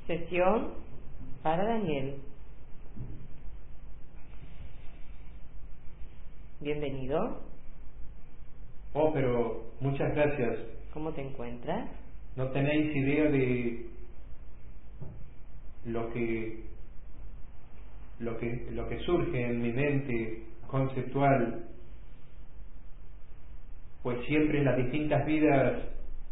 Sesión para Daniel. Bienvenido. Oh, pero muchas gracias. ¿Cómo te encuentras? No tenéis idea de lo que surge en mi mente conceptual, pues siempre en las distintas vidas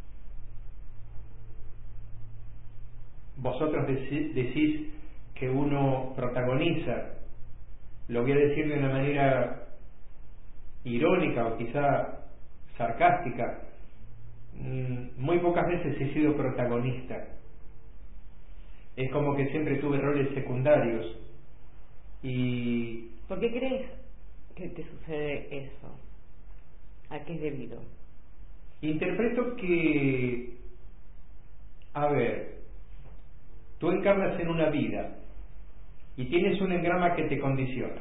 vosotros decís que uno protagoniza. Lo voy a decir de una manera irónica o quizá sarcástica. Muy pocas veces he sido protagonista. Es como que siempre tuve roles secundarios. ¿Y por qué crees que te sucede eso? ¿A qué es debido? Interpreto que, a ver, tú encarnas en una vida y tienes un engrama que te condiciona.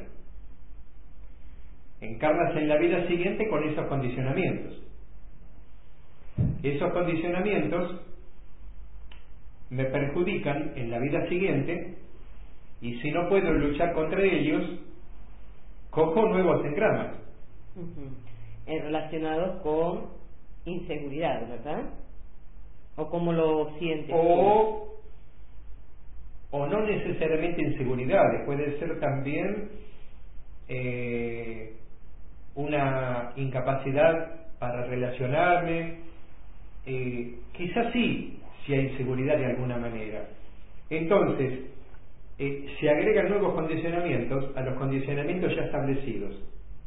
Encarnas en la vida siguiente con esos condicionamientos. Esos condicionamientos me perjudican en la vida siguiente, y si no puedo luchar contra ellos, cojo nuevos engramas. Relacionados con inseguridad, ¿verdad? ¿O cómo lo sientes? O no necesariamente inseguridades, puede ser también una incapacidad para relacionarme, quizás sí, si hay inseguridad de alguna manera. Entonces, se agregan nuevos condicionamientos a los condicionamientos ya establecidos.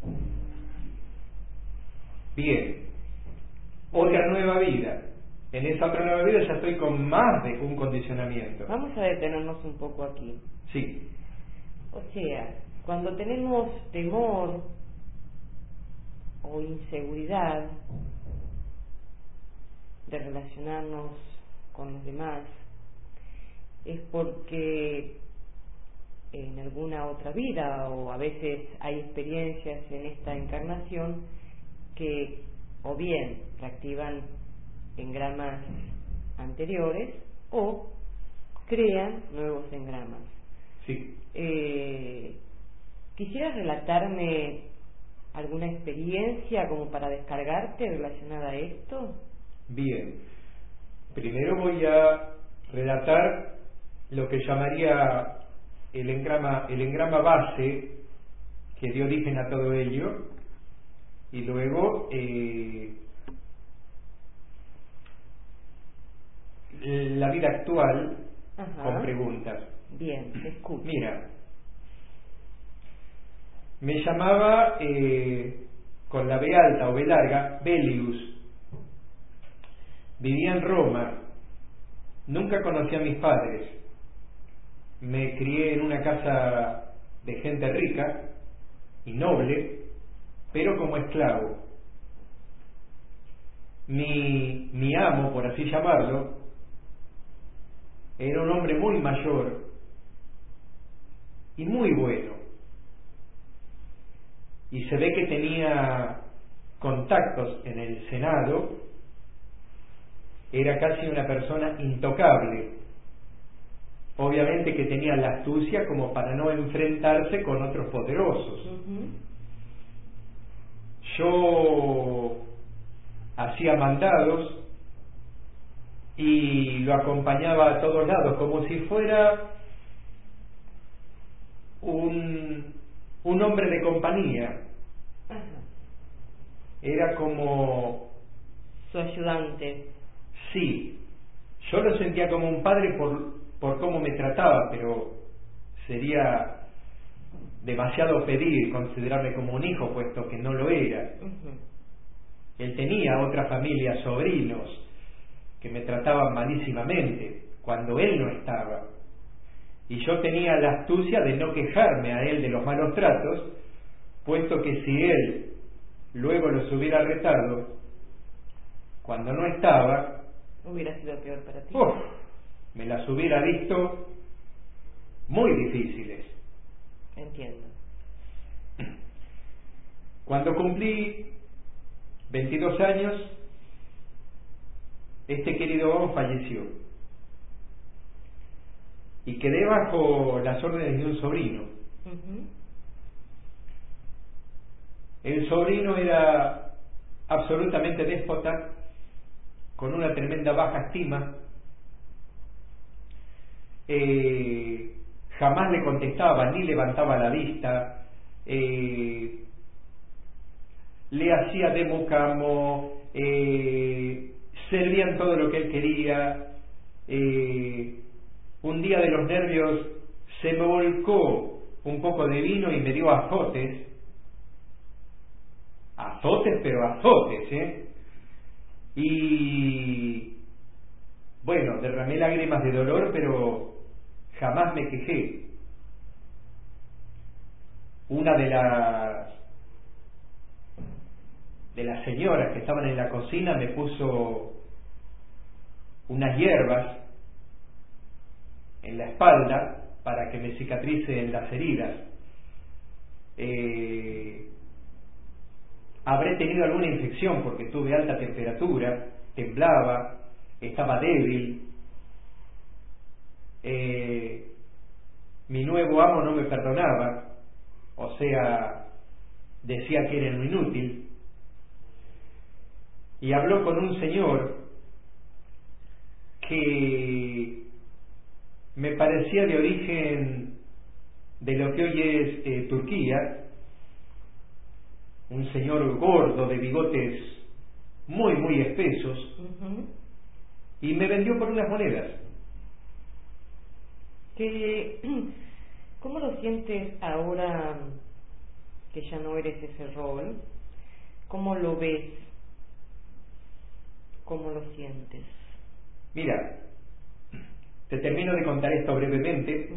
Bien, otra nueva vida. En esa otra nueva vida ya estoy con más de un condicionamiento. Vamos a detenernos un poco aquí. Sí. O sea, cuando tenemos temor o inseguridad de relacionarnos con los demás, es porque en alguna otra vida, o a veces hay experiencias en esta encarnación que o bien reactivan engramas anteriores o crean nuevos engramas. Sí. ¿Quisieras relatarme alguna experiencia como para descargarte relacionada a esto? Bien. Primero voy a relatar lo que llamaría el engrama base que dio origen a todo ello, y luego la vida actual. Ajá. Con preguntas. Bien, te escucho. Mira, me llamaba con la B alta o B larga Belius. Vivía en Roma. Nunca conocí a mis padres. Me crié en una casa de gente rica y noble, pero como esclavo. Mi amo, por así llamarlo, era un hombre muy mayor y muy bueno. Y se ve que tenía contactos en el Senado. Era casi una persona intocable. Obviamente que tenía la astucia como para no enfrentarse con otros poderosos. Yo hacía mandados y lo acompañaba a todos lados, como si fuera un hombre de compañía. Era como su ayudante. Sí, yo lo sentía como un padre por cómo me trataba, pero sería demasiado pedir considerarme como un hijo, puesto que no lo era. Él tenía otra familia, sobrinos, que me trataban malísimamente cuando él no estaba. Y yo tenía la astucia de no quejarme a él de los malos tratos, puesto que si él luego los hubiera retado cuando no estaba, hubiera sido peor para ti. Me las hubiera visto muy difíciles. Entiendo. Cuando cumplí 22 años, este querido hombre falleció. y quedé bajo las órdenes de un sobrino. El sobrino era absolutamente déspota, con una tremenda baja estima. Jamás le contestaba ni levantaba la vista, le hacía de mocamo, servían todo lo que él quería. Un día de los nervios se me volcó un poco de vino y me dio azotes, pero azotes, y bueno, derramé lágrimas de dolor, pero jamás me quejé. Una de las señoras que estaban en la cocina me puso unas hierbas en la espalda para que me cicatricen las heridas. Habré tenido alguna infección porque tuve alta temperatura, temblaba, estaba débil. Mi nuevo amo no me perdonaba, o sea, decía que era un inútil, y habló con un señor que me parecía de origen de lo que hoy es Turquía, un señor gordo de bigotes muy muy espesos, y me vendió por unas monedas. ¿Cómo lo sientes ahora que ya no eres ese rol? ¿Cómo lo ves? ¿Cómo lo sientes? Mira, te termino de contar esto brevemente.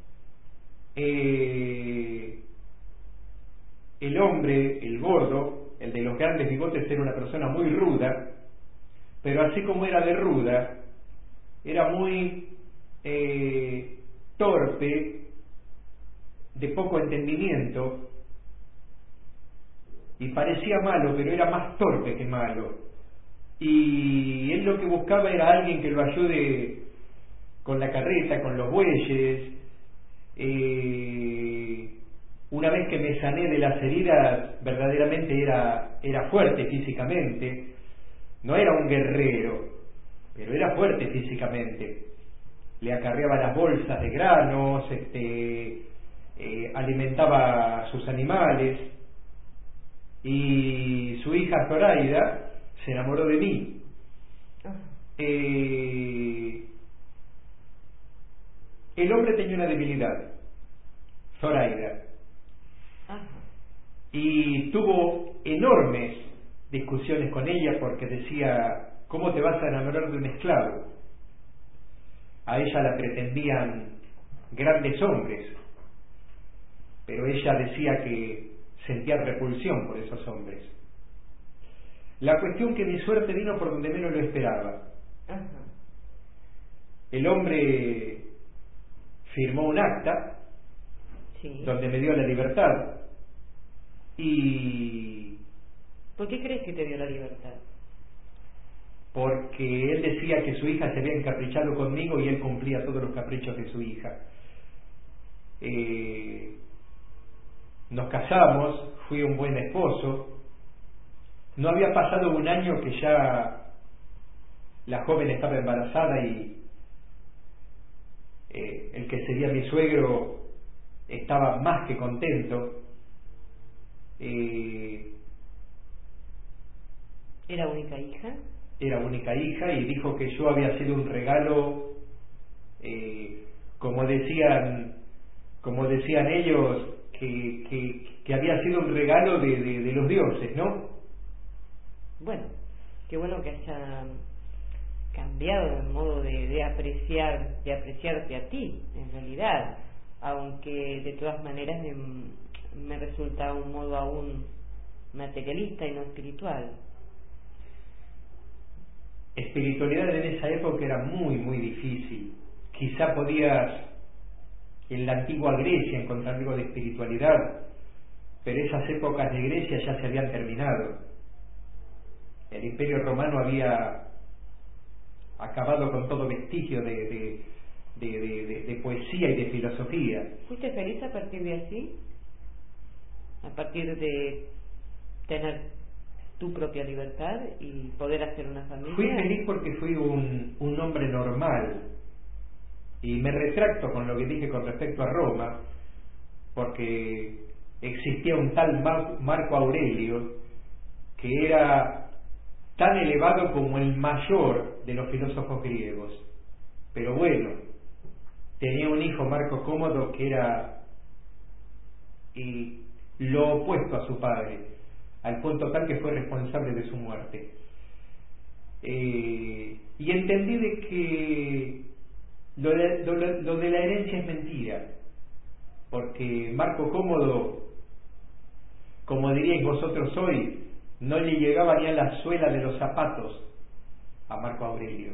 El hombre, el gordo, el de los grandes bigotes, era una persona muy ruda, pero así como era de ruda, era muy torpe, de poco entendimiento, y parecía malo, pero era más torpe que malo. Y él lo que buscaba era alguien que lo ayude con la carreta, con los bueyes. Una vez que me sané de las heridas, verdaderamente era fuerte físicamente. No era un guerrero, pero era fuerte físicamente. Le acarreaba las bolsas de granos, alimentaba a sus animales, y su hija Zoraida se enamoró de mí. El hombre tenía una debilidad, Zoraida, y tuvo enormes discusiones con ella porque decía: ¿cómo te vas a enamorar de un esclavo? A ella la pretendían grandes hombres, pero ella decía que sentía repulsión por esos hombres. La cuestión que mi suerte vino por donde menos lo esperaba. El hombre firmó un acta donde me dio la libertad. ¿Y por qué crees que te dio la libertad? Porque él decía que su hija se había encaprichado conmigo y él cumplía todos los caprichos de su hija. Nos casamos, fui un buen esposo. No había pasado un año que ya la joven estaba embarazada y el que sería mi suegro estaba más que contento. ¿Era única hija? Era única hija, y dijo que yo había sido un regalo, como decían ellos, que había sido un regalo de los dioses, ¿no? Bueno, qué bueno que haya cambiado el modo de apreciarte a ti, en realidad, aunque de todas maneras me resulta un modo aún materialista y no espiritual. Espiritualidad en esa época era muy muy difícil. Quizá podías en la antigua Grecia encontrar algo de espiritualidad, pero esas épocas de Grecia ya se habían terminado. El Imperio Romano había acabado con todo vestigio de de poesía y de filosofía. ¿Fuiste feliz a partir de así? A partir de tener tu propia libertad y poder hacer una familia. Fui feliz porque fui un hombre normal, y me retracto con lo que dije con respecto a Roma, porque existía un tal Marco Aurelio que era tan elevado como el mayor de los filósofos griegos, pero bueno, tenía un hijo, Marco Cómodo, que era lo opuesto a su padre, al punto tal que fue responsable de su muerte. Y entendí de que lo de la herencia es mentira, porque Marco Cómodo, como diríais vosotros hoy, no le llegaba ni a la suela de los zapatos a Marco Aurelio.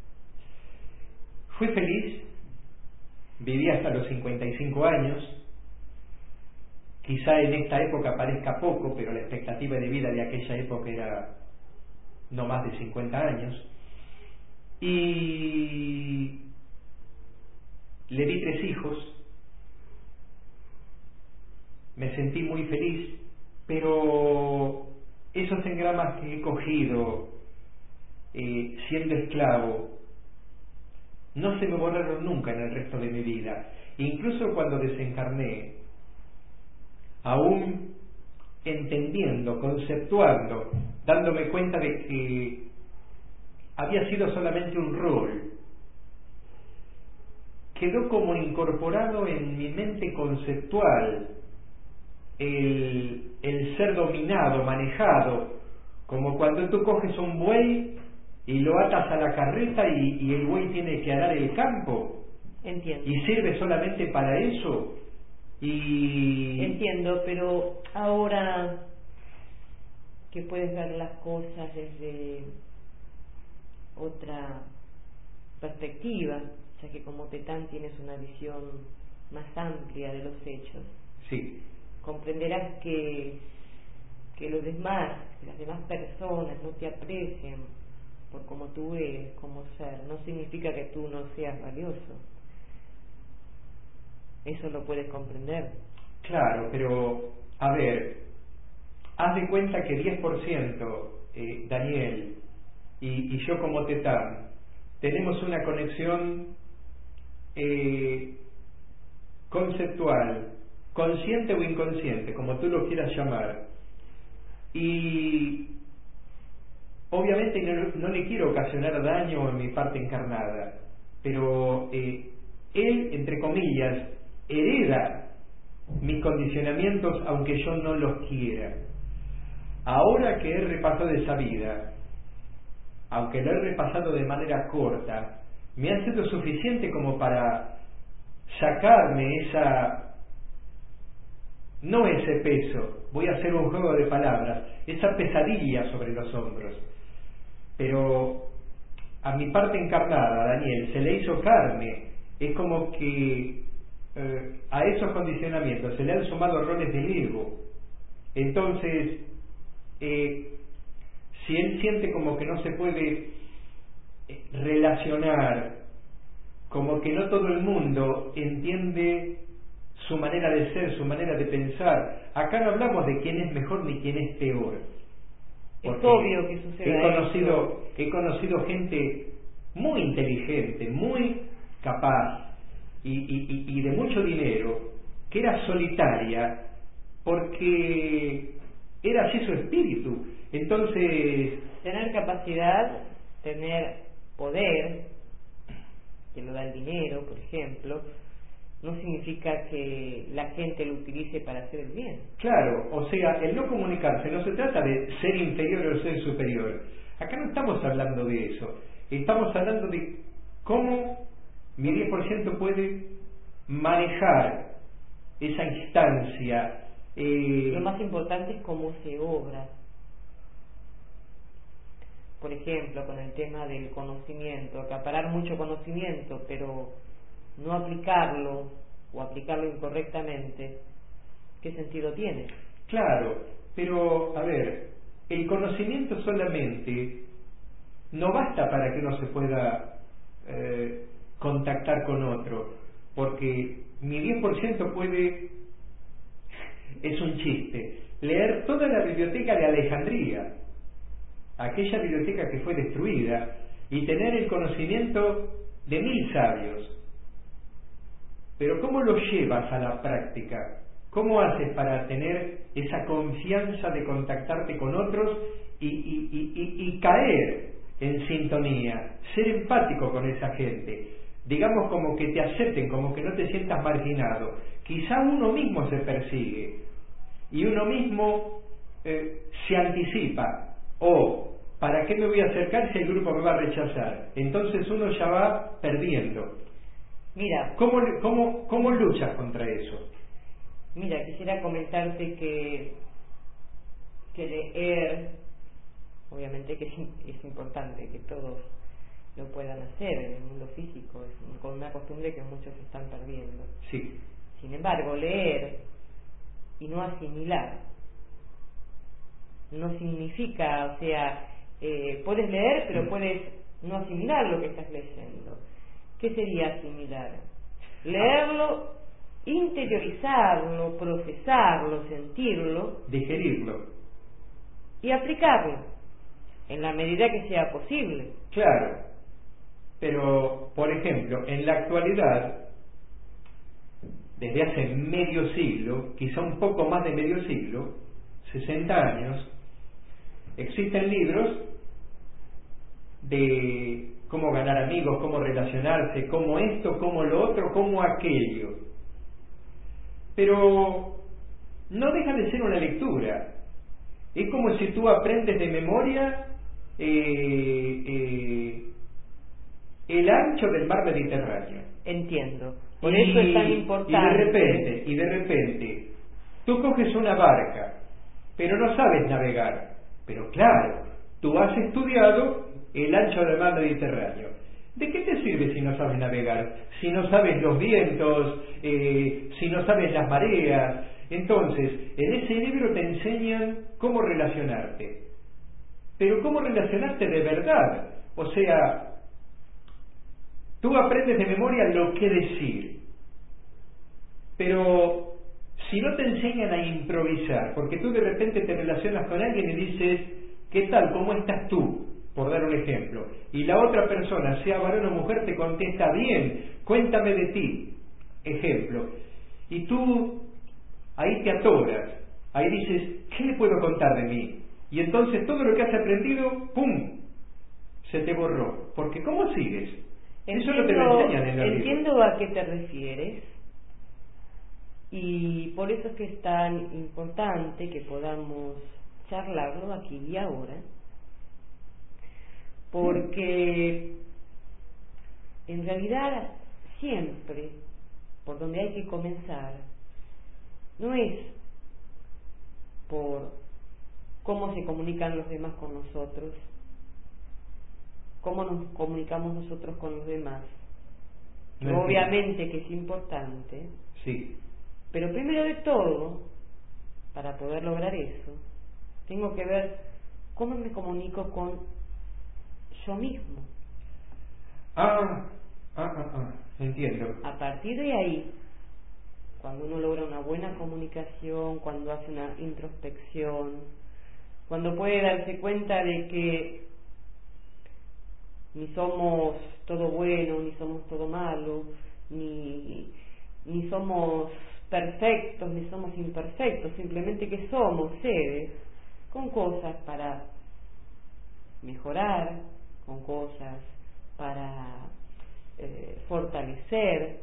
Fui feliz, viví hasta los 55 años. Quizá en esta época parezca poco, pero la expectativa de vida de aquella época era no más de 50 años. Y le di 3 hijos. Me sentí muy feliz, pero esos engramas que he cogido siendo esclavo no se me borraron nunca en el resto de mi vida. Incluso cuando desencarné, aún entendiendo, conceptuando, dándome cuenta de que había sido solamente un rol, quedó como incorporado en mi mente conceptual el ser dominado, manejado, como cuando tú coges un buey y lo atas a la carreta y el buey tiene que arar el campo. Entiendo. Y sirve solamente para eso. Entiendo, pero ahora que puedes ver las cosas desde otra perspectiva, ya que como Tetán tienes una visión más amplia de los hechos, sí, comprenderás que los demás, que las demás personas no te aprecien por como tú eres como ser, no significa que tú no seas valioso. Eso lo puedes comprender. Claro, pero a ver, haz de cuenta que 10% Daniel y yo como Tetán tenemos una conexión conceptual, consciente o inconsciente, como tú lo quieras llamar, y obviamente no le quiero ocasionar daño en mi parte encarnada, pero él, entre comillas, hereda mis condicionamientos aunque yo no los quiera. Ahora que he repasado esa vida, aunque lo he repasado de manera corta, me ha sido suficiente como para sacarme no ese peso, voy a hacer un juego de palabras, esa pesadilla sobre los hombros. Pero a mi parte encarnada, Daniel, se le hizo carne. Es como que a esos condicionamientos se le han sumado roles del ego. Entonces, si él siente como que no se puede relacionar, como que no todo el mundo entiende su manera de ser, su manera de pensar, acá no hablamos de quién es mejor ni quién es peor. Es obvio que sucede. He conocido gente muy inteligente, muy capaz y de mucho dinero, que era solitaria porque era así su espíritu. Entonces, tener capacidad, tener poder, que lo da el dinero, por ejemplo, no significa que la gente lo utilice para hacer el bien. Claro, o sea, el no comunicarse no se trata de ser inferior o ser superior. Acá no estamos hablando de eso. Estamos hablando de cómo mi 10% puede manejar esa instancia. Lo más importante es cómo se obra. Por ejemplo, con el tema del conocimiento, acaparar mucho conocimiento, pero no aplicarlo o aplicarlo incorrectamente, ¿qué sentido tiene? Claro, pero a ver, el conocimiento solamente no basta para que uno se pueda contactar con otro, porque mi 10% puede, es un chiste, leer toda la biblioteca de Alejandría, aquella biblioteca que fue destruida, y tener el conocimiento de 1000 sabios. Pero ¿cómo lo llevas a la práctica? ¿Cómo haces para tener esa confianza de contactarte con otros y caer en sintonía, ser empático con esa gente? Digamos, como que te acepten, como que no te sientas marginado. Quizá uno mismo se persigue y uno mismo se anticipa. ¿Para qué me voy a acercar si el grupo me va a rechazar? Entonces uno ya va perdiendo. Mira, ¿Cómo luchas contra eso? Mira, quisiera comentarte que leer, obviamente que es importante que todos lo puedan hacer en el mundo físico, es con una costumbre que muchos están perdiendo. Sí. Sin embargo, leer y no asimilar no significa, puedes leer pero puedes no asimilar lo que estás leyendo. ¿Qué sería asimilar? Leerlo, interiorizarlo, procesarlo, sentirlo, digerirlo y aplicarlo en la medida que sea posible. Claro, pero por ejemplo, en la actualidad, desde hace medio siglo, quizá un poco más de medio siglo, 60 años, existen libros de cómo ganar amigos, cómo relacionarse, cómo esto, cómo lo otro, cómo aquello. Pero no deja de ser una lectura. Es como si tú aprendes de memoria el ancho del mar Mediterráneo. Entiendo. Por eso es tan importante. Y de repente, tú coges una barca, pero no sabes navegar. Pero claro, tú has estudiado el ancho del mar Mediterráneo. ¿De qué te sirve si no sabes navegar? Si no sabes los vientos, si no sabes las mareas. Entonces, en ese libro te enseñan cómo relacionarte. Pero cómo relacionarte de verdad. O sea, tú aprendes de memoria lo que decir. Pero si no te enseñan a improvisar, porque tú de repente te relacionas con alguien y dices, ¿qué tal? ¿Cómo estás tú? Por dar un ejemplo. Y la otra persona, sea varón o mujer, te contesta, bien, cuéntame de ti. Ejemplo. Y tú ahí te atoras. Ahí dices, ¿qué le puedo contar de mí? Y entonces todo lo que has aprendido, ¡pum!, se te borró. Porque ¿cómo sigues? Eso no te lo enseñan en el libro. Entiendo a qué te refieres. Y por eso es que es tan importante que podamos charlarlo aquí y ahora. Porque en realidad siempre por donde hay que comenzar no es por cómo se comunican los demás con nosotros, cómo nos comunicamos nosotros con los demás. No, obviamente que es importante, sí, pero primero de todo, para poder lograr eso, tengo que ver cómo me comunico con yo mismo. Entiendo. A partir de ahí, cuando uno logra una buena comunicación, cuando hace una introspección, cuando puede darse cuenta de que ni somos todo bueno, ni somos todo malo, ni somos perfectos, ni somos imperfectos, simplemente que somos seres con cosas para mejorar, con cosas para fortalecer,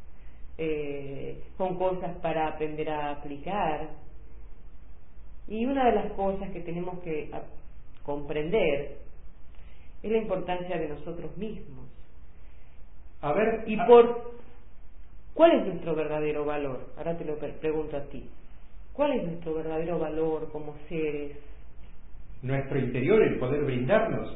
con cosas para aprender a aplicar. Y una de las cosas que tenemos que comprender es la importancia de nosotros mismos. ¿Cuál es nuestro verdadero valor? Ahora te lo pregunto a ti. ¿Cuál es nuestro verdadero valor como seres? Nuestro interior, el poder brindarnos,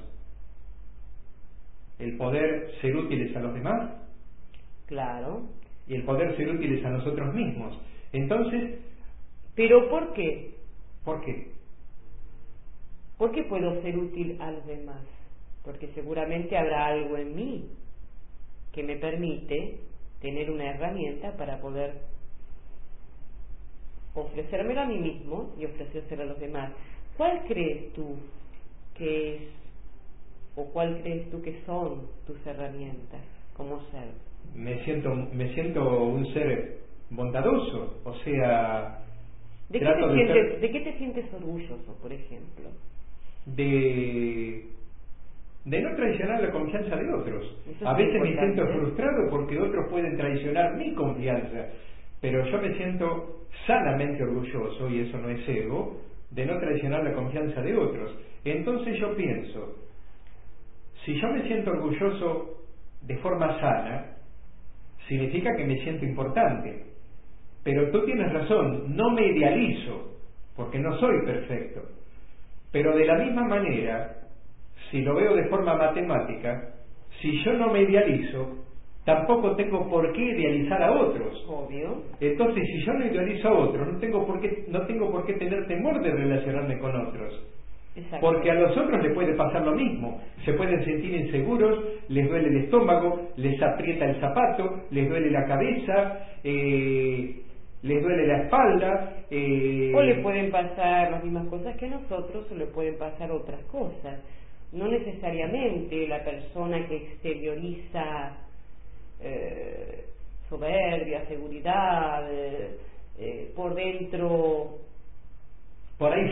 el poder ser útiles a los demás. Claro. Y el poder ser útiles a nosotros mismos. Entonces, ¿pero por qué? ¿Por qué? ¿Por qué puedo ser útil a los demás? Porque seguramente habrá algo en mí que me permite tener una herramienta para poder ofrecérmelo a mí mismo y ofrecérselo a los demás. ¿Cuál crees tú que es, o cuál crees tú que son tus herramientas como ser? Me siento un ser bondadoso, o sea, ¿De qué te sientes orgulloso, por ejemplo? De no traicionar la confianza de otros. Eso a es veces me importante. siento frustrado porque otros pueden traicionar mi confianza, pero yo me siento sanamente orgulloso, y eso no es ego, de no traicionar la confianza de otros. Entonces yo pienso, si yo me siento orgulloso de forma sana, significa que me siento importante. Pero tú tienes razón, no me idealizo, porque no soy perfecto. Pero de la misma manera, si lo veo de forma matemática, si yo no me idealizo, tampoco tengo por qué idealizar a otros. Obvio. Entonces, si yo no idealizo a otros, no tengo por qué tener temor de relacionarme con otros. Exacto. Porque a los otros les puede pasar lo mismo. Se pueden sentir inseguros, les duele el estómago, les aprieta el zapato, les duele la cabeza, les duele la espalda. O le pueden pasar las mismas cosas que a nosotros, o le pueden pasar otras cosas. No necesariamente la persona que exterioriza soberbia, seguridad, por dentro por ahí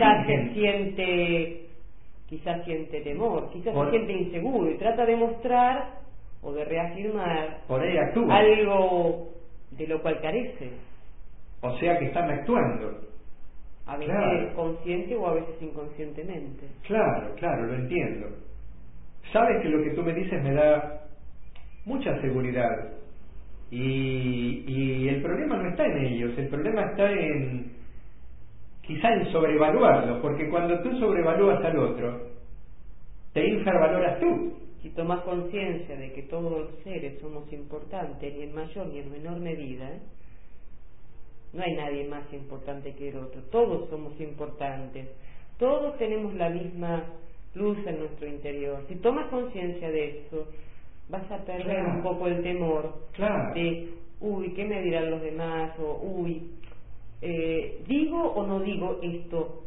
quizás siente temor, quizás se siente inseguro y trata de mostrar o de reafirmar por ahí actúa algo de lo cual carece. O sea que están actuando. A veces consciente o a veces inconscientemente. Claro, lo entiendo. Sabes que lo que tú me dices me da mucha seguridad. Y el problema no está en ellos, el problema está quizá en sobrevaluarlos, porque cuando tú sobrevalúas al otro, te infravaloras tú. Si tomas conciencia de que todos los seres somos importantes, ni en mayor ni en menor medida, no hay nadie más importante que el otro, todos somos importantes, todos tenemos la misma luz en nuestro interior. Si tomas conciencia de eso, vas a perder un poco el temor de, ¿qué me dirán los demás? O, ¿digo o no digo esto?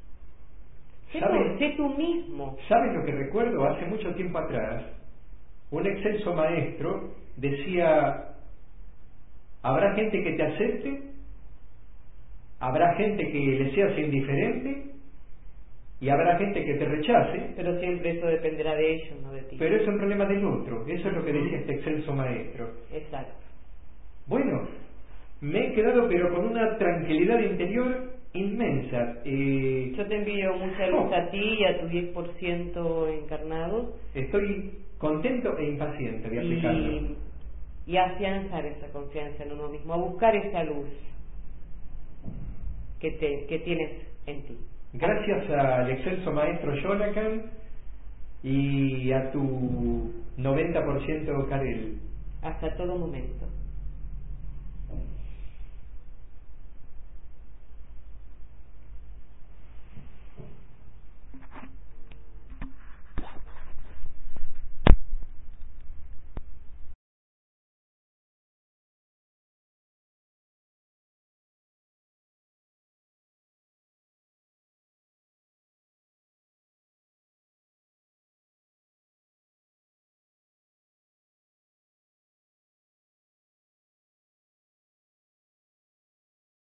Sé tú mismo. ¿Sabes lo que recuerdo? Hace mucho tiempo atrás, un excelso maestro decía, habrá gente que te acepte, habrá gente que le seas indiferente, y habrá gente que te rechace. Pero siempre eso dependerá de ellos, no de ti. Pero es un problema del otro. Eso es lo que decía este excelso maestro. Exacto. Bueno, me he quedado pero con una tranquilidad interior inmensa. Yo te envío mucha luz a ti y a tu 10% encarnado. Estoy contento e impaciente de aplicarlo. Y afianzar esa confianza en uno mismo, a buscar esa luz que tienes en ti. Gracias al excelso maestro Jonathan y a tu 90% Karel. Hasta todo momento.